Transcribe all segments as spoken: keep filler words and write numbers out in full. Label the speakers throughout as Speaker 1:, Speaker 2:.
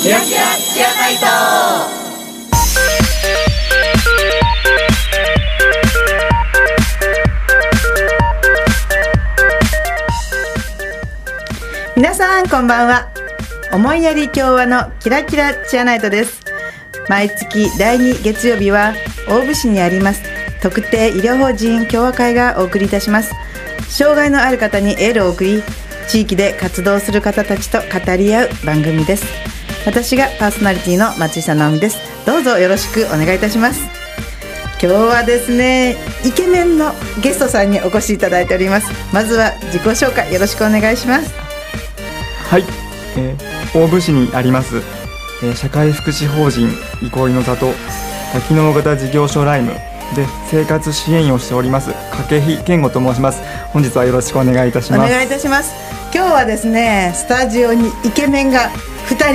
Speaker 1: キラキラチアナイト。
Speaker 2: 皆さんこんばんは。思いやり共和のキラキラチアナイトです。毎月だいに月曜日は大府市にあります特定医療法人共和会がお送りいたします。障害のある方にエールを送り、地域で活動する方たちと語り合う番組です。私がパーソナリティの松下直美です。どうぞよろしくお願いいたします。今日はですね、イケメンのゲストさんにお越しいただいております。まずは自己紹介よろしくお願いします。
Speaker 3: はい、えー、大府市にあります、えー、社会福祉法人憩いの里多機能型事業所ライムで生活支援員をしております掛日健吾と申します。本日はよろしくお願いいたします。
Speaker 2: お願いいたします。今日はですね、スタジオにイケメンがふたり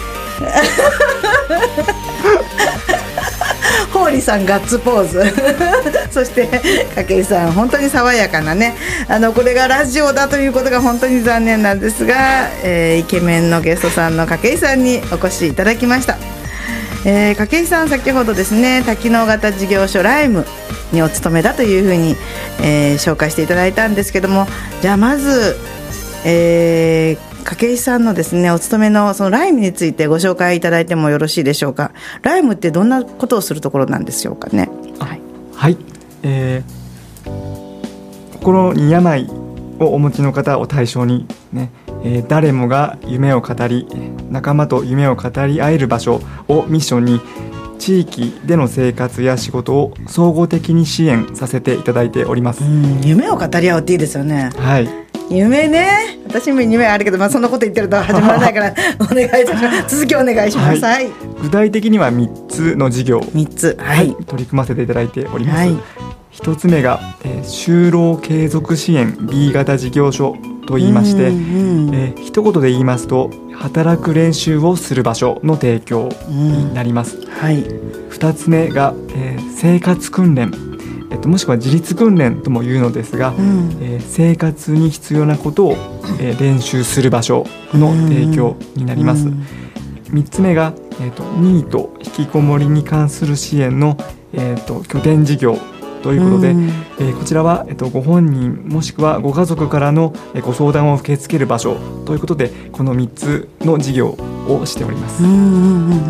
Speaker 2: ホーリーさんガッツポーズそして掛井さん本当に爽やかなね、あのこれがラジオだということが本当に残念なんですが、えー、イケメンのゲストさんの掛井さんにお越しいただきました。えー、掛井さん先ほどですね、多機能型事業所ライムにお勤めだというふうに、えー、紹介していただいたんですけども、じゃあまず、えー掛井さんのですねお勤めのそのライムについてご紹介いただいてもよろしいでしょうか。ライムってどんなことをするところなんでしょうかね。はい、
Speaker 3: はい、えー、心に病をお持ちの方を対象に、ねえー、誰もが夢を語り仲間と夢を語り合える場所をミッションに地域での生活や仕事を総合的に支援させていただいております。
Speaker 2: うん、夢を語り合うっていいですよね。
Speaker 3: はい、
Speaker 2: 夢ね、私も夢あるけど、まあ、そんなこと言ってると始まらないからお願いいたします続きお願いします。はい、
Speaker 3: 具体的にはみっつの事業
Speaker 2: みっつ、はい、
Speaker 3: 取り組ませていただいております。
Speaker 2: はい、
Speaker 3: ひとつめが、えー、就労継続支援 B 型事業所といいまして、うんうん、えー、一言で言いますと働く練習をする場所の提供になります。うん、はい、ふたつめが、えー、生活訓練、えっと、もしくは自立訓練とも言うのですが、うん、えー、生活に必要なことを、えー、練習する場所の提供になります。うん、みっつめが、えーと、ニート引きこもりに関する支援の、えーと、拠点事業ということで、うん、えー、こちらは、えーと、ご本人もしくはご家族からの、えー、ご相談を受け付ける場所ということで、このみっつの事業をしております。うんうんうん、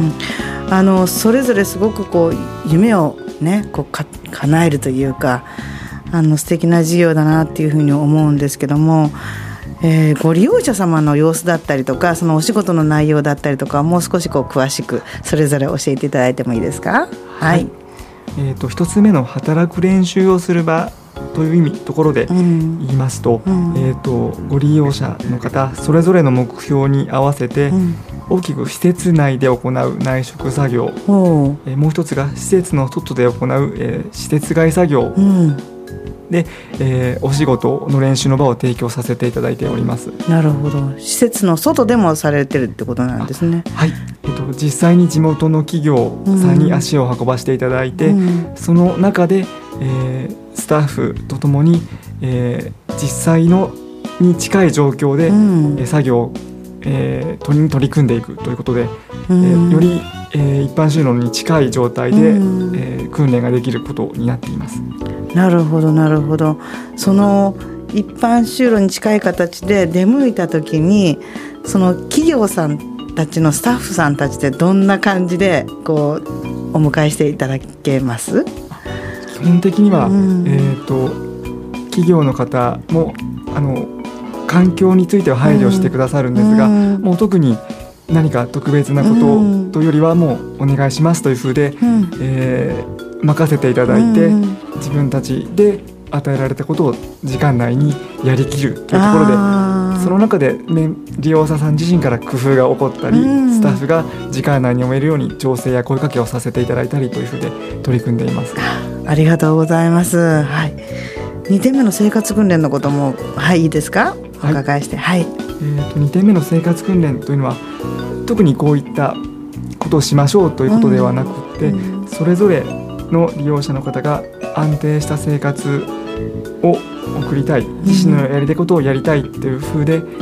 Speaker 2: あのそれぞれすごくこう夢を、ね、こうか叶えるというか、あの素敵な事業だなっていうふうに思うんですけども、えー、ご利用者様の様子だったりとか、そのお仕事の内容だったりとか、もう少しこう詳しくそれぞれ教えていただいてもいいですか。はい、はい、
Speaker 3: えーと、一つ目の働く練習をする場という意味ところで言いますと、うんうん、えーと、ご利用者の方それぞれの目標に合わせて、うん、大きく施設内で行う内職作業、えー、もう一つが施設の外で行う、えー、施設外作業、うん、で、えー、お仕事の練習の場を提供させていただいております。
Speaker 2: なるほど、施設の外でもされてるってことなんですね。
Speaker 3: はい、えーと、実際に地元の企業さんに足を運ばせていただいて、うん、その中で、えー、スタッフとともに、えー、実際のに近い状況で、うん、えー、作業をえー、取り、取り組んでいくということで、えー、より、えー、一般就労に近い状態で、えー、訓練ができることになっています。
Speaker 2: なるほどなるほど。その一般就労に近い形で出向いた時に、その企業さんたちのスタッフさんたちってどんな感じでこうお迎えしていただけます？
Speaker 3: 基本的には、えーと、企業の方もあの環境については配慮してくださるんですが、うん、もう特に何か特別なことというよりはもうお願いしますというふうで、うん、えー、任せていただいて、うん、自分たちで与えられたことを時間内にやりきるというところで、その中で、ね、利用者さん自身から工夫が起こったり、うん、スタッフが時間内に終えるように調整や声かけをさせていただいたりというふうで取り組んでいます。
Speaker 2: ありがとうございます。はい、にてんめの生活訓練のことも、はい、いいですか、お伺いして。はい、はい、
Speaker 3: えーと、にてんめの生活訓練というのは特にこういったことをしましょうということではなくて、うんうん、それぞれの利用者の方が安定した生活を送りたい、自身のやりたいことをやりたいというふうで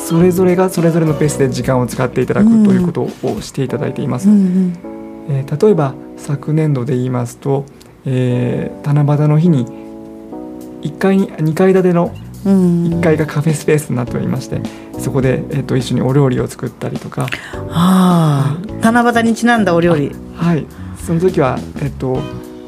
Speaker 3: それぞれがそれぞれのペースで時間を使っていただくということをしていただいています、うんうんえー、例えば昨年度で言いますと、えー、七夕の日にいっかいににかい建てのいっかいがカフェスペースになっておりまして、そこで、えー、と一緒にお料理を作ったりとか、
Speaker 2: あ、はい、七夕にちなんだお料理、
Speaker 3: はい、その時は、えー、と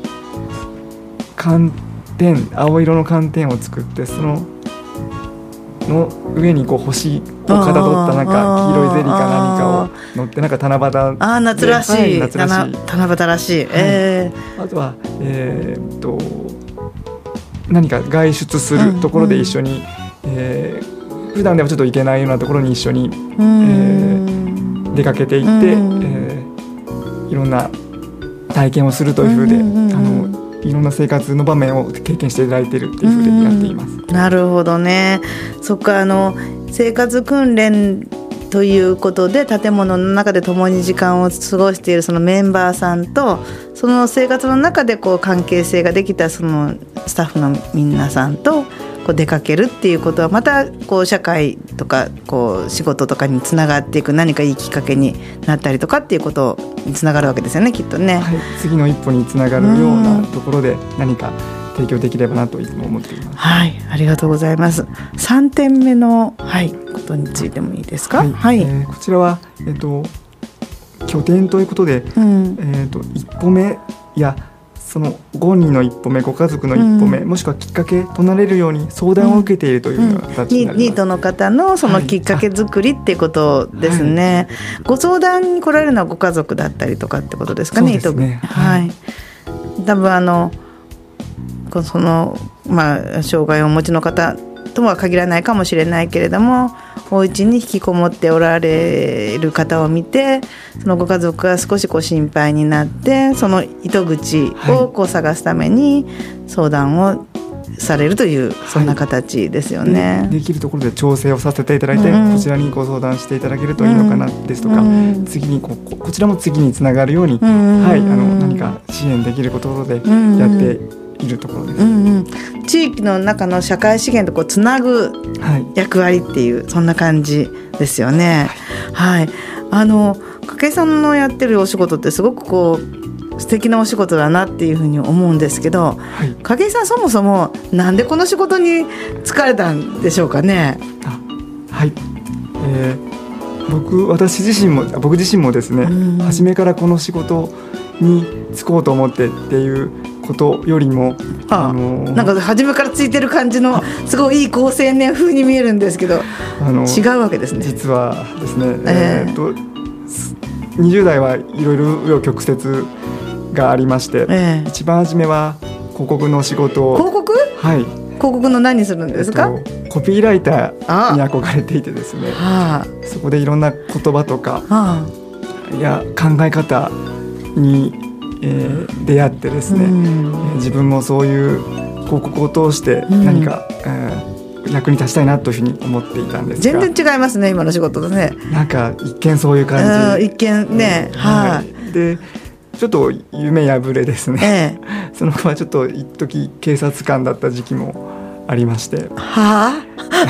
Speaker 3: 寒天、青色の寒天を作って、そのの上にこう星をかたどったなんか黄色いゼリーか何かを乗って、なんか七夕、
Speaker 2: あ、夏らしい、はい、夏らしい、七夕らしい、はい、え
Speaker 3: ー、あとは、えー、っと何か外出するところで一緒に、うんうんえー、普段ではちょっと行けないようなところに一緒に、えー、出かけていって、えー、いろんな体験をするというふうで、うんうんうん、あのいろんな生活の場面を経験していただいているっていうふうでやっています。
Speaker 2: なるほどね。そっか、あの生活訓練ということで建物の中で共に時間を過ごしているそのメンバーさんと、その生活の中でこう関係性ができたそのスタッフの皆さんとこう出かけるっていうことは、またこう社会とかこう仕事とかにつながっていく何かいいきっかけになったりとかっていうことにつながるわけですよね、きっとね、
Speaker 3: はい、次の一歩につながるようなところで何か提供できればなといつも思っています。
Speaker 2: はい、ありがとうございます。さんてんめの、はい、ことについてもいいですか。はい、はい
Speaker 3: えー、こちらは、えー、と拠点ということで、うんえー、と一歩目やそのごにんの一歩目、ご家族の一歩目、うん、もしくはきっかけとなれるように相談を受けているというような形になります、うんうん、ニートの方のそのきっかけ作りっていうことですね、はい、ご相談に来られるのはご家族だったりとかってことですかね。 そうですね、
Speaker 2: はい、多分あのその、まあ、障害をお持ちの方とは限らないかもしれないけれども、お家に引きこもっておられる方を見て、そのご家族が少しこう心配になって、その糸口をこう探すために相談をされるという、はい、そんな形ですよね、
Speaker 3: で, できるところで調整をさせていただいて、うん、こちらにご相談していただけるといいのかなですとか、うん、次に こ, こちらも次につながるように、うんはい、あの何か支援できるところでやっているところです、うんうん、
Speaker 2: 地域の中の社会資源とこうつなぐ役割っていう、はい、そんな感じですよね、はいはい、あの筧さんのやってるお仕事ってすごくこう素敵なお仕事だなっていうふうに思うんですけど、はい、筧さんそもそもなんでこの仕事に就かれたんでしょうかね。
Speaker 3: あ、はい、えー、僕私自身も僕自身もですね、うん、初めからこの仕事に就こうと思ってっていうことよりも、
Speaker 2: ああのー、なんか初めからついてる感じのすごいいい好青年風に見えるんですけど、あのー、違うわけですね。
Speaker 3: 実はですね、えー、えーとにじゅう代はいろいろ紆余曲折がありまして、えー、一番初めは広告の仕事を。
Speaker 2: 広告？
Speaker 3: はい。
Speaker 2: 広告の何するんですか？
Speaker 3: えー、コピーライターに憧れていてですね、ああそこでいろんな言葉とか、ああいや考え方に、えー、出会ってですね、うんえー、自分もそういう広告を通して何か、うんえー、役に立ちたいなというふうに思っていたんですが、
Speaker 2: 全然違いますね今の仕事とね。
Speaker 3: なんか一見そういう感じ、
Speaker 2: 一見ね、
Speaker 3: はい、でちょっと夢破れですね、ええ、そのままちょっと一時警察官だった時期もありまして、
Speaker 2: は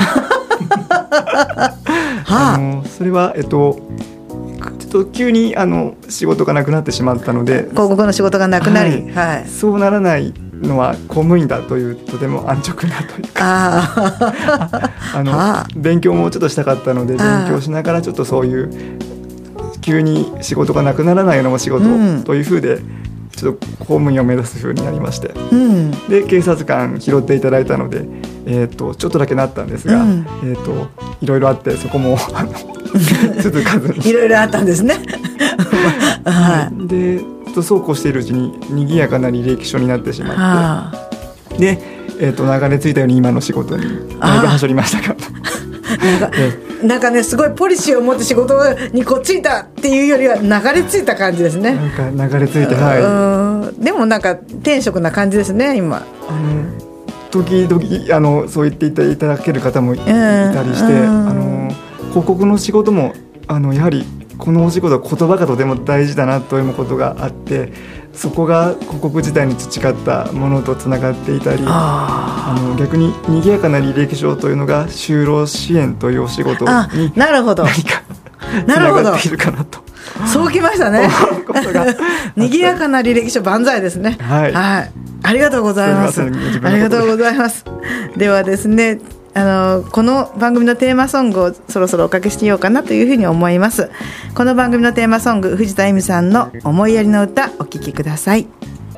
Speaker 3: ああのそれはえっとちょっと急にあの仕事がなくなってしまったので、
Speaker 2: 広告の仕事がなくなり、はいはい、
Speaker 3: そうならないのは公務員だというとても安直なというか、ああのあ勉強もちょっとしたかったので勉強しながらちょっとそういう急に仕事がなくならないようなお仕事というふうで、うん、ちょっと公務員を目指すふうになりまして、うん、で警察官拾っていただいたので、えー、とちょっとだけなったんですが、うん、えー、といろいろあってそこも続かずに
Speaker 2: いろいろあったんですね、
Speaker 3: はい、でそうこうしているうちに賑やかな履歴書になってしまって、で、えー、と流れ着いたように今の仕事にだいぶはしょりましたが
Speaker 2: なんかなんかねすごいポリシーを持って仕事にこっちいたっていうよりは流れ着いた感じですね。
Speaker 3: なんか流れ着いて、はい、
Speaker 2: でもなんか転職な感じですね今。
Speaker 3: あの時々あのそう言っていただける方もいたりして、あの広告の仕事もあのやはりこのお仕事は言葉がとても大事だなということがあって、 そこが広告時代に培ったものとつながっていたり、あの逆に賑やかな履歴書というのが就労支援というお仕事に何か
Speaker 2: なるほど
Speaker 3: つながっているかなと。
Speaker 2: そうきましたね。賑やかな履歴書万歳ですね。
Speaker 3: はい、
Speaker 2: はい、ありがとうございます。ありがとうございます。ではですね、あのこの番組のテーマソングをそろそろおかけしてようかなというふうに思います。この番組のテーマソング、藤田恵美さんの思いやりの歌、お聴きください。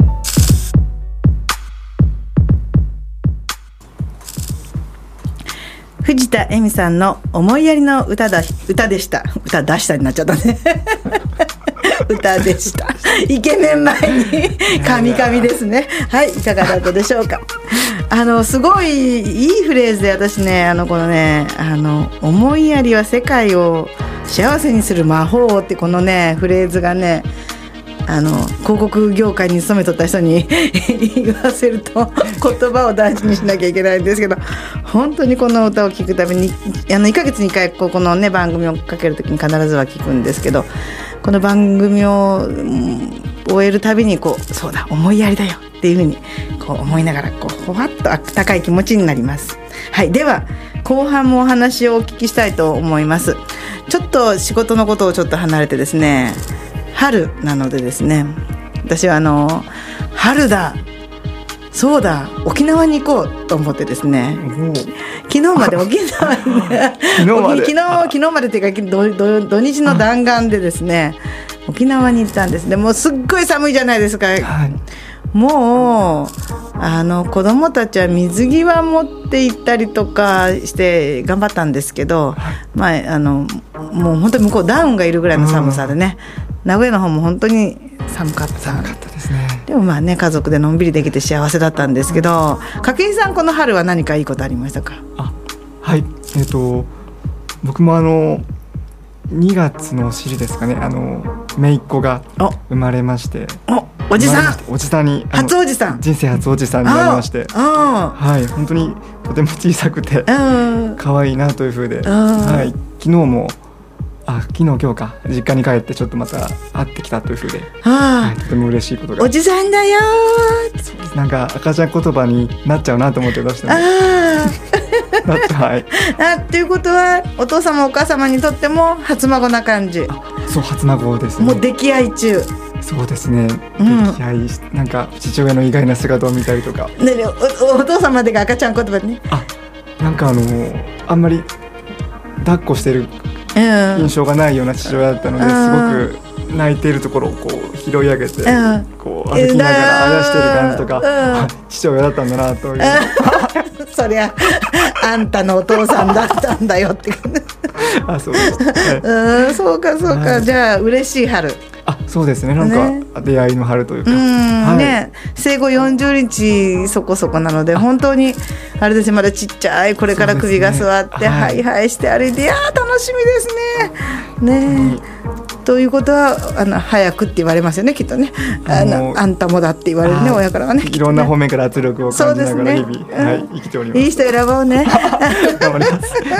Speaker 2: 藤田恵美さんの思いやりの歌だ歌でした。歌出したになっちゃったね歌でした。イケメン前にカミカミですね。はい、いかがだったでしょうか。あのすごいいいフレーズで、私ね、あのこのね、あの思いやりは世界を幸せにする魔法ってこのねフレーズがね、あの広告業界に勤めとった人に言わせると言葉を大事にしなきゃいけないんですけど、本当にこの歌を聴くたびに、あのいっかげつにいっかいこの、ね、番組をかけるときに必ずは聴くんですけど、この番組を終えるたびにこう、そうだ思いやりだよっていうふうにこう思いながら、こうほわっと温かい気持ちになります。はい、では後半もお話をお聞きしたいと思います。ちょっと仕事のことをちょっと離れてですね、春なのでですね、私はあの春だ、そうだ沖縄に行こうと思ってですね、昨日まで沖縄に昨日まで昨日昨日までっていうか土、土、土日の弾丸でですね、沖縄に行ったんです。でもうすっごい寒いじゃないですか、はい、もうあの子供たちは水着は持って行ったりとかして頑張ったんですけど、はい、まあ、あのもう本当に向こうダウンがいるぐらいの寒さでね、うん、名古屋の方も本当に寒かった
Speaker 3: 寒かったですね。
Speaker 2: でもまあね、家族でのんびりできて幸せだったんですけど、筧さん、この春は何かいいことありましたか？
Speaker 3: あ、はい、えーと僕もあのにがつのしりですかね、あの姪っ子が生まれまして、
Speaker 2: おおじさん
Speaker 3: おじさんに
Speaker 2: 初おじさん、
Speaker 3: 人生初おじさんになりまして、はい、本当にとても小さくて可愛いなという風で、はい、昨日もあ昨日今日か実家に帰ってちょっとまた会ってきたという風で、はい、とても嬉しいことが、
Speaker 2: おじさんだよ
Speaker 3: ー、なんか赤ちゃん言葉になっちゃうなと思って出したんで、あなっはい、
Speaker 2: あということはお父様お母様にとっても初孫な感じ？
Speaker 3: そう、初孫ですね。
Speaker 2: もう溺愛中。
Speaker 3: そうですね、うん、溺愛、なんか父親の意外な姿を見たりとか、
Speaker 2: ね、お, お父様でが赤ちゃん言葉ね、
Speaker 3: あ、なんかあのあんまり抱っこしてる印象がないような父親だったので、うん、すごく泣いているところをこう拾い上げて、うん、こう歩きながらあやしてる感じとか、うん、父親だったんだなという、
Speaker 2: うん、そりゃあんたのお父さんだったんだよって
Speaker 3: あ、そうです、はい、
Speaker 2: うん、そうかそうか、はい、じゃあ嬉しい春。
Speaker 3: あ、そうですね、なんか出会いの春というか、
Speaker 2: うん、
Speaker 3: はい、
Speaker 2: ね、生後よんじゅうにちそこそこなので、本当にあれですね、まだちっちゃい、これから首が座って、ね、はい、はいはいして歩いて、いやー楽しみですね。ね、ということはあの早くって言われますよね、きっとね。あのあんたもだって言われるね、親からはね。
Speaker 3: いろんな方面から圧力を感じながら日々、ね、はい、生きております。
Speaker 2: いい人選ぼうね。
Speaker 3: 頑張ります。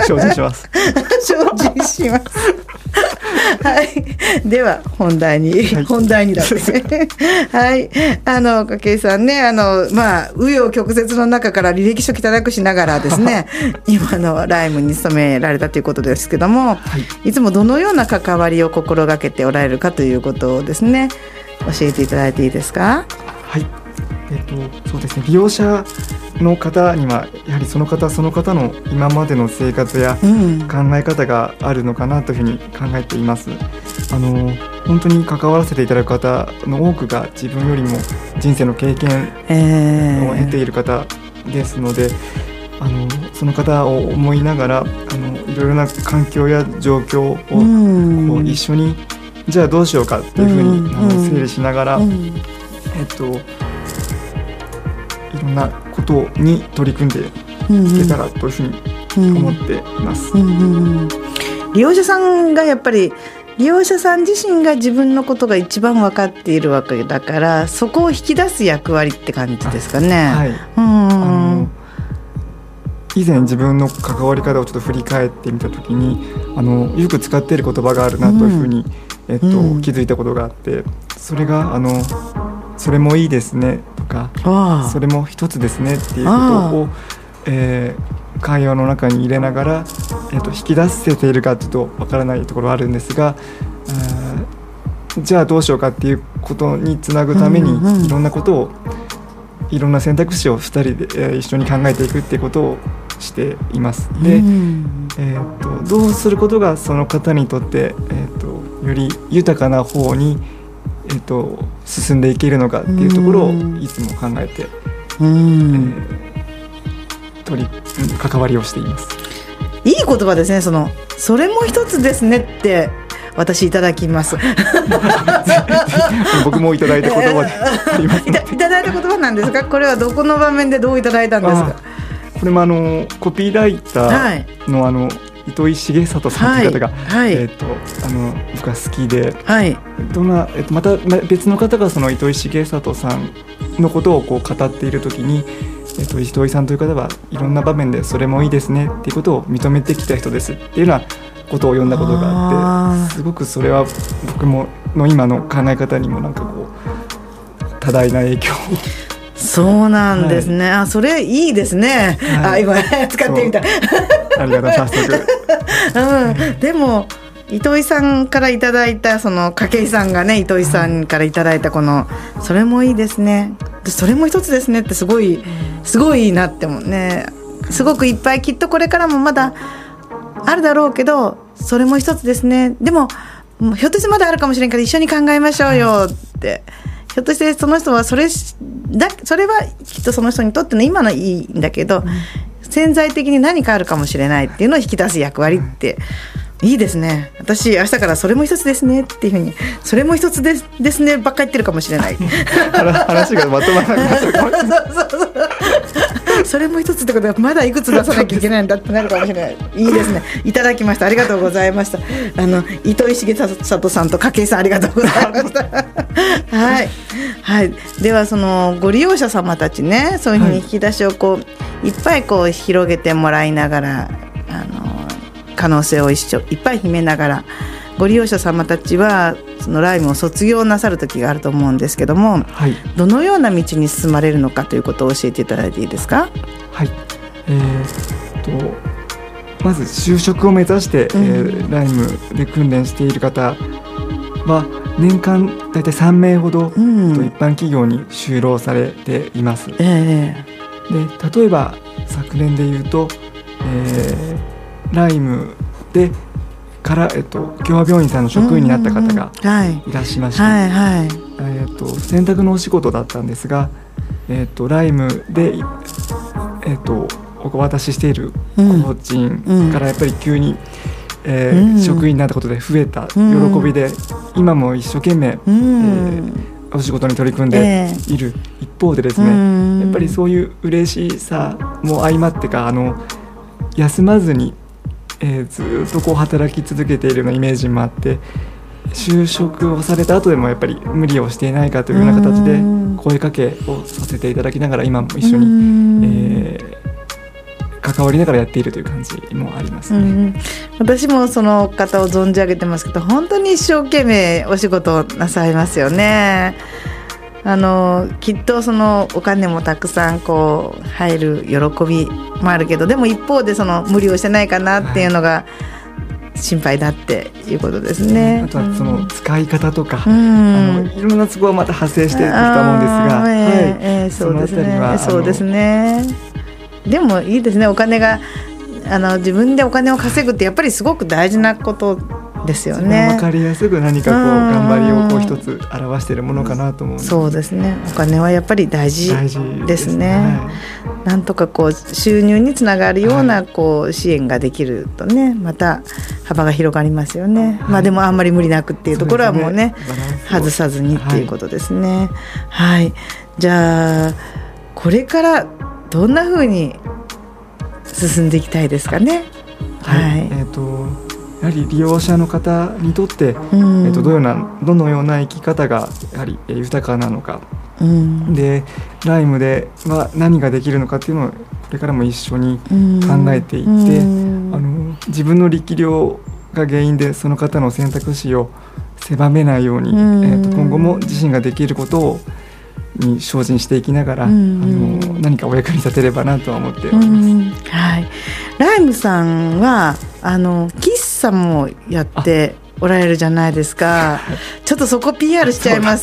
Speaker 3: 精進します。
Speaker 2: 精進します。はい、では本題に、はい、本題にだってはい、あの筧さんね、あのまあ紆余曲折の中から履歴書汚くしながらですね今のライムに勤められたということですけども、はい、いつもどのような関わりを心がけておられるかということをですね、教えていただいていいですか？
Speaker 3: はい、えっとそうですね、利用者の方にはやはりその方その方の今までの生活や考え方があるのかなというふうに考えています。あの本当に関わらせていただく方の多くが自分よりも人生の経験を経ている方ですので、えー、あのその方を思いながら、あのいろいろな環境や状況をこう一緒にじゃあどうしようかというふうにあの整理しながら、えっといろんなことに取り組んでいけたらというふうに思っています。
Speaker 2: うんうんうん、利用者さんがやっぱり利用者さん自身が自分のことが一番分かっているわけだから、そこを引き出す役割って感じですかね。はい、うん、
Speaker 3: あの以前自分の関わり方をちょっと振り返ってみたときに、あのよく使っている言葉があるなというふうに、うんえっとうん、気づいたことがあって、それがあのそれもいいですねとか、それも一つですねっていうことを、えー、会話の中に入れながら、えー、と引き出せているかというとわからないところはあるんですが、じゃあどうしようかっていうことにつなぐために、うんうん、いろんなことをいろんな選択肢をふたりで、えー、一緒に考えていくっていうことをしています。で、うん、えー、とどうすることがその方にとって、えー、とより豊かな方に、えー、と進んでいけるのかっていうところをいつも考えて、うん、えー、取り関わりをしています。
Speaker 2: いい言葉ですね。そのそれも一つですねって私いただきます
Speaker 3: 僕もいただいた言葉であります
Speaker 2: いた、いただいた言葉なんですか？これはどこの場面でどういただいたんですか？
Speaker 3: これもあのコピーライター の,、はい、あの糸井重里さんという方が、はいはい、えー、とあの僕は好きで、はい、どんなえー、とまた別の方がその糸井重里さんのことをこう語っているときに、えー、と糸井さんという方はいろんな場面でそれもいいですねっていうことを認めてきた人ですっていうのはことを読んだことがあって、すごくそれは僕もの今の考え方にもなんかこう多大な影響を
Speaker 2: そうなんですね、はい、あそれいいですね、はい、あ今使ってみた
Speaker 3: ありがとう早速、
Speaker 2: うん、でも糸井さんからいただいたその筧さんがね糸井さんからいただいたこのそれもいいですねそれも一つですねってすごいすごいいいなってもねすごくいっぱいきっとこれからもまだあるだろうけどそれも一つですねでもひょっとしてまだあるかもしれんから一緒に考えましょうよって、はい、ひょっとしてその人はそれだそれはきっとその人にとっての今のいいんだけど、うん、潜在的に何かあるかもしれないっていうのを引き出す役割って、うん、いいですね。私明日からそれも一つですねっていうふうにそれも一つ で, ですねばっかり言ってるかもしれない
Speaker 3: 話がまとまらなくなったかもしれない
Speaker 2: そうそうそうそれも一つってことはまだいくつ出さなきゃいけないんだってなるかもしれないいいですねいただきましたありがとうございましたあの糸井重里さんと筧さんありがとうございましたはい、はい、ではそのご利用者様たちねそういうふうに引き出しをこう、はい、いっぱいこう広げてもらいながらあの可能性を一緒いっぱい秘めながらご利用者様たちはそのライムを卒業なさる時があると思うんですけども、はい、どのような道に進まれるのかということを教えていただいていいですか？
Speaker 3: はい、えー、とまず就職を目指して、うんえー、ライムで訓練している方は年間だいたいさんめいほど、うん、と一般企業に就労されています、えー、で例えば昨年でいうと、えー、ライムでから、えっと、共和病院さんの職員になった方がいらっしゃいまして、はいはいはいえっと、選択のお仕事だったんですが、えっと、ライムで、えっと、お渡ししている工賃からやっぱり急に、えーうん、職員になったことで増えた喜びで、うん、今も一生懸命、うんえー、お仕事に取り組んでいる一方でですね、えー、やっぱりそういう嬉しさも相まってかあの休まずにえー、ずっとこう働き続けているようなイメージもあって就職をされた後でもやっぱり無理をしていないかというような形で声かけをさせていただきながら今も一緒に、えー、関わりながらやっているという感じもありますね。うん
Speaker 2: 私もその方を存じ上げてますけど本当に一生懸命お仕事をなさいますよね。あのきっとそのお金もたくさんこう入る喜びもあるけどでも一方でその無理をしてないかなっていうのが心配だっていうことですね、
Speaker 3: はい、あとはその使い方とか、うん、あのいろんな都合はまた発生していると思うんですが、えーはいえー、
Speaker 2: そうですねそうですねでもいいですねお金があの自分でお金を稼ぐってやっぱりすごく大事なことですよね。
Speaker 3: 分かりやすく何かこう頑張りをこう一つ表しているものかなと思う。
Speaker 2: そうですねお金はやっぱり大事ですね。ですね、はい、なんとかこう収入につながるようなこう支援ができるとねまた幅が広がりますよね、はい、まあでもあんまり無理なくっていうところはもうね外さずにっていうことですね。はい、はい、じゃあこれからどんな風に進んでいきたいですかね。
Speaker 3: はい、はい、えーとやはり利用者の方にとって、うんえー、とどのような、どのような生き方がやはり豊かなのか、うん、でライムでは何ができるのかっていうのをこれからも一緒に考えていって、うん、あの自分の力量が原因でその方の選択肢を狭めないように、うんえー、と今後も自身ができることを、 に精進していきながら、
Speaker 2: うんうん、
Speaker 3: あの何かお役に立てればなとは思っております、うん
Speaker 2: はい、ライムさんはあの喫茶もやっておられるじゃないですか。ちょっとそこ ピーアール しちゃいます。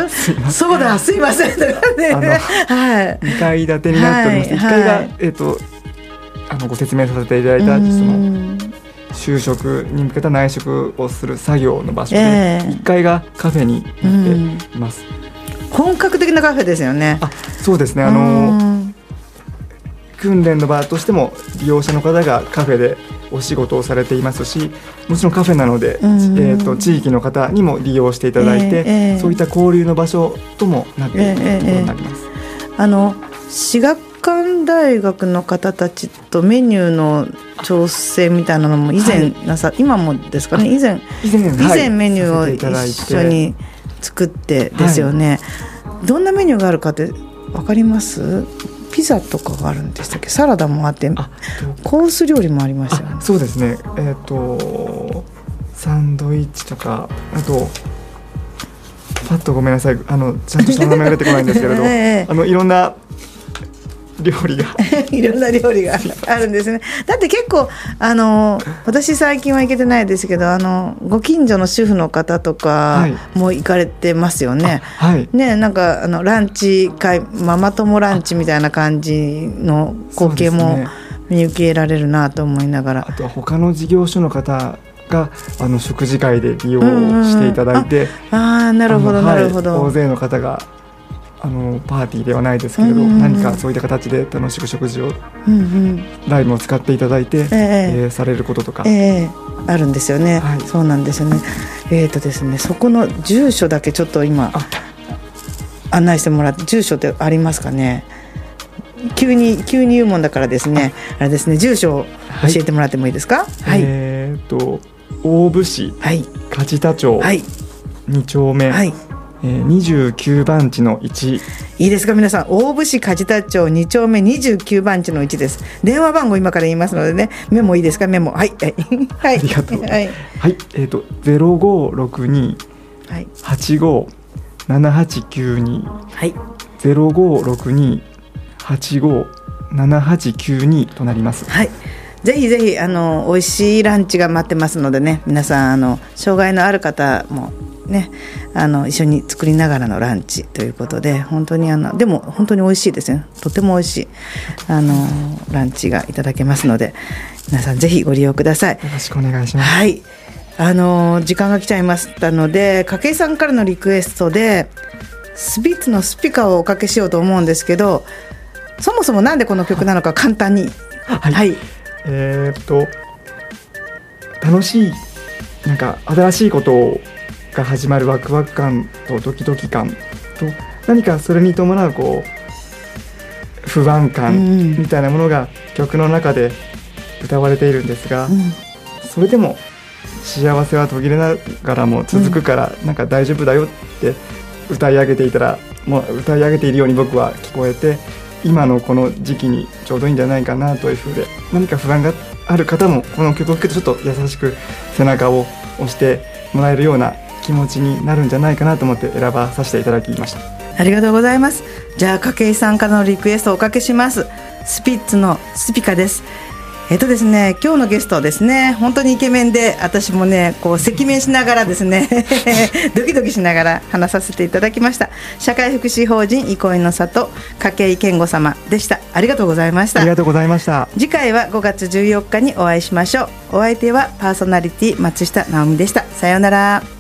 Speaker 3: すいません。
Speaker 2: そうだ、すいません、ね、はい、
Speaker 3: にかい建てになっておりまして、はい、いっかいが、えーと、あのご説明させていただいたその就職に向けた内職をする作業の場所で、えー、いっかいがカフェになっています。
Speaker 2: 本格的なカフェですよね。
Speaker 3: あ、そうですね。あの訓練の場としても利用者の方がカフェでお仕事をされていますし、もちろんカフェなので、えー、と地域の方にも利用していただいて、えー、そういった交流の場所ともなっているところになります、
Speaker 2: えーえー、あの至学館大学の方たちとメニューの調整みたいなのも以前なさ、はい、今もですかね。以前
Speaker 3: 以前、
Speaker 2: 以前メニューを一緒に作ってですよね、はい、どんなメニューがあるかって分かります？ピザとかがあるんでしたっけ？サラダもあって、あコース料理もありましたよね。
Speaker 3: そうですね、えーとサンドイッチとか、あとパッとごめんなさい、あのちゃんとした名前が出てこないんですけれど、えー、あのいろんな料理が
Speaker 2: いろんな料理があるんですね。だって結構あの私最近は行けてないですけど、あのご近所の主婦の方とかも行かれてますよね、
Speaker 3: はい、
Speaker 2: ね、なんかあのランチ会、ママ友ランチみたいな感じの光景も見受けられるなと思いながら、
Speaker 3: あとは他の事業所の方があの食事会で利用していただいて、
Speaker 2: うんうん、ああなるほどなるほど、
Speaker 3: はい、大勢の方があのパーティーではないですけれど、うんうん、何かそういった形で楽しく食事を、うんうん、ライムを使っていただいて、えーえー、されることとか、
Speaker 2: えー、あるんですよね、はい、そうなんですよね。えーとですね、そこの住所だけちょっと今案内してもらって、住所ってありますかね。急に急に言うもんだからですね、あれですね、住所を教えてもらってもいいですか？
Speaker 3: はい、えーと大府市、はい、梶田町、はい、に丁目、はい、にじゅうきゅうばん地のいち。
Speaker 2: いいですか皆さん、大府市梶田町に丁目にじゅうきゅうばん地のいちです。電話番号今から言いますのでね、メモいいですか？メモ、はいはい、
Speaker 3: ありがとう、はい、はい、えーとゼロごろくにはちごななはちきゅうに、はい、ゼロごろくにはちごななはちきゅうにとなります。
Speaker 2: はい、ぜひぜひあの美味しいランチが待ってますのでね、皆さんあの障害のある方もね、あの一緒に作りながらのランチということで、本当にあのでも本当に美味しいですね。とても美味しいあのランチがいただけますので、皆さんぜひご利用ください。
Speaker 3: よろしくお願いします。
Speaker 2: はい、あの時間が来ちゃいましたので、筧さんからのリクエストでスピッツのスピカをおかけしようと思うんですけど、そもそもなんでこの曲なのか簡単に。
Speaker 3: はい、はい、えー、っと楽しい、なんか新しいことをが始まるワクワク感とドキドキ感と、何かそれに伴うこう不安感みたいなものが曲の中で歌われているんですが、うん、それでも幸せは途切れながらも続くから、うん、なんか大丈夫だよって歌い上げていたら、もう歌い上げているように僕は聞こえて、今のこの時期にちょうどいいんじゃないかなというふうで、何か不安がある方もこの曲を聴くとちょっと優しく背中を押してもらえるような気持ちになるんじゃないかなと思って選ばさせていただきました。
Speaker 2: ありがとうございます。じゃあ筧さんからのリクエストをおかけします。スピッツのスピカです。えっとですね、今日のゲストですね、本当にイケメンで、私もねこう赤面しながらですねドキドキしながら話させていただきました。社会福祉法人憩いの里筧健吾様でした。ありがとうございました。
Speaker 3: ありがとうございました。
Speaker 2: 次回はごがつじゅうよっかにお会いしましょう。お相手はパーソナリティ松下直美でした。さようなら。